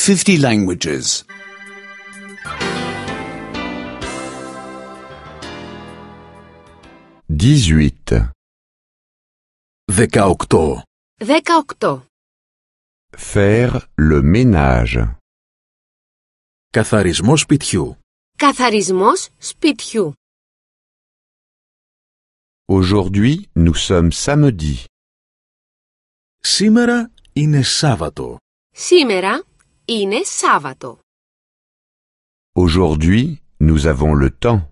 50 languages. 18. 18. 18. Faire le ménage. Καθαρισμός σπιτιού. Καθαρισμός σπιτιού. Aujourd'hui, nous sommes samedi. Σήμερα είναι Σάββατο. Σήμερα είναι Σάββατο. Aujourd'hui, nous avons le temps.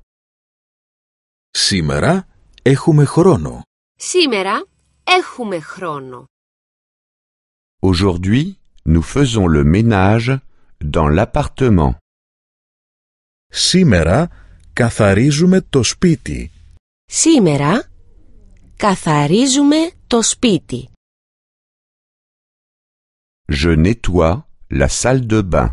Σήμερα έχουμε χρόνο. Σήμερα έχουμε χρόνο. Aujourd'hui, nous faisons le ménage dans l'appartement. Σήμερα καθαρίζουμε το σπίτι. Σήμερα καθαρίζουμε το σπίτι. Je nettoie la salle de bain.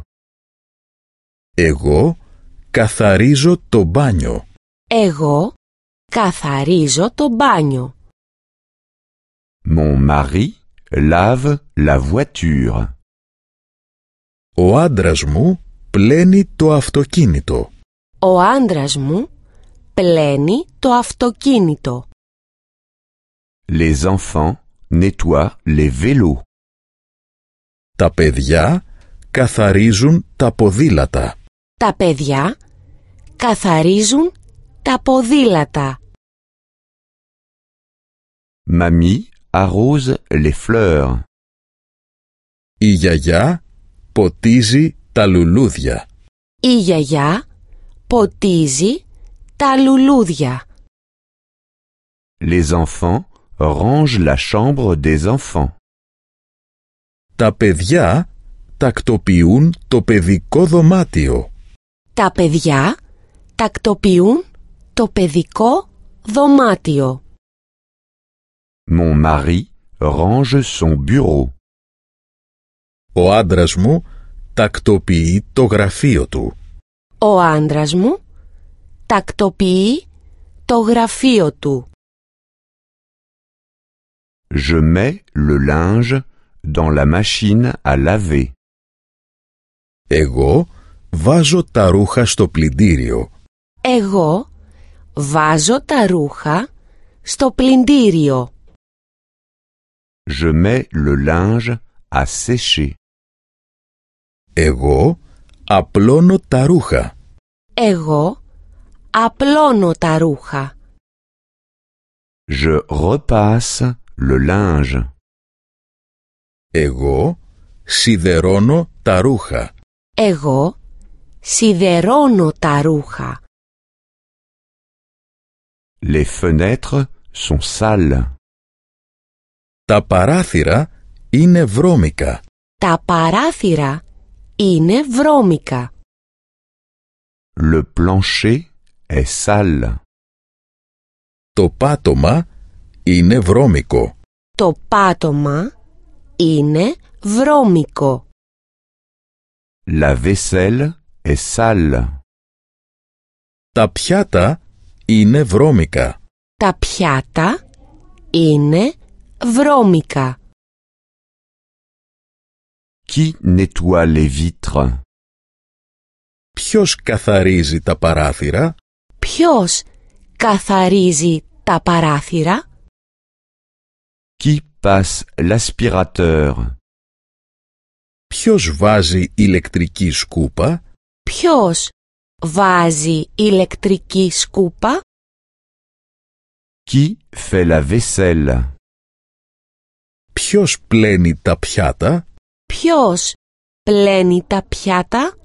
Εγώ καθαρίζω το μπάνιο. Εγώ καθαρίζω το μπάνιο. Mon mari lave la voiture. Ο άντρας μου πλένει το αυτοκίνητο. Ο άντρας μου πλένει το αυτοκίνητο. Les enfants nettoient les vélos. Τα παιδιά καθαρίζουν τα ποδήλατα. Τα παιδιά καθαρίζουν τα ποδήλατα. Mamie arrose les fleurs. Η γιαγιά ποτίζει τα λουλούδια. Η γιαγιά ποτίζει τα λουλούδια. Les enfants rangent la chambre des enfants. Τα παιδιά τακτοποιούν το παιδικό δωμάτιο. Τα παιδιά τακτοποιούν το παιδικό δωμάτιο. Mon mari range son bureau. Ο άντρας μου τακτοποιεί το γραφείο του. Ο άντρας μου τακτοποιεί το γραφείο του. Je mets le linge dans la machine à laver. Εγώ βάζω τα ρούχα στο πλυντήριο. Εγώ βάζω τα ρούχα στο πλυντήριο. Je mets le linge à sécher. Εγώ απλώνω τα ρούχα. Εγώ απλώνω τα ρούχα. Je repasse le linge. Εγώ σιδερώνω τα ρούχα. Εγώ σιδερώνω τα ρούχα. Les fenêtres sont sales. Τα παράθυρα είναι βρώμικα. Τα παράθυρα είναι βρώμικα. Le plancher est sale. Το πάτωμα είναι βρώμικο. Το πάτωμα είναι βρώμικο. La vaisselle est sale. Τα πιάτα είναι βρώμικα. Τα πιάτα είναι βρώμικα. Qui nettoie les vitres? Ποιος καθαρίζει τα παράθυρα? Ποιος καθαρίζει τα παράθυρα? Qui passe l'aspirateur? Ποιος βάζει ηλεκτρική σκούπα? Ποιος βάζει ηλεκτρική σκούπα? Qui fait la vaisselle? Ποιος πλένει τα πιάτα? Ποιος πλένει τα πιάτα?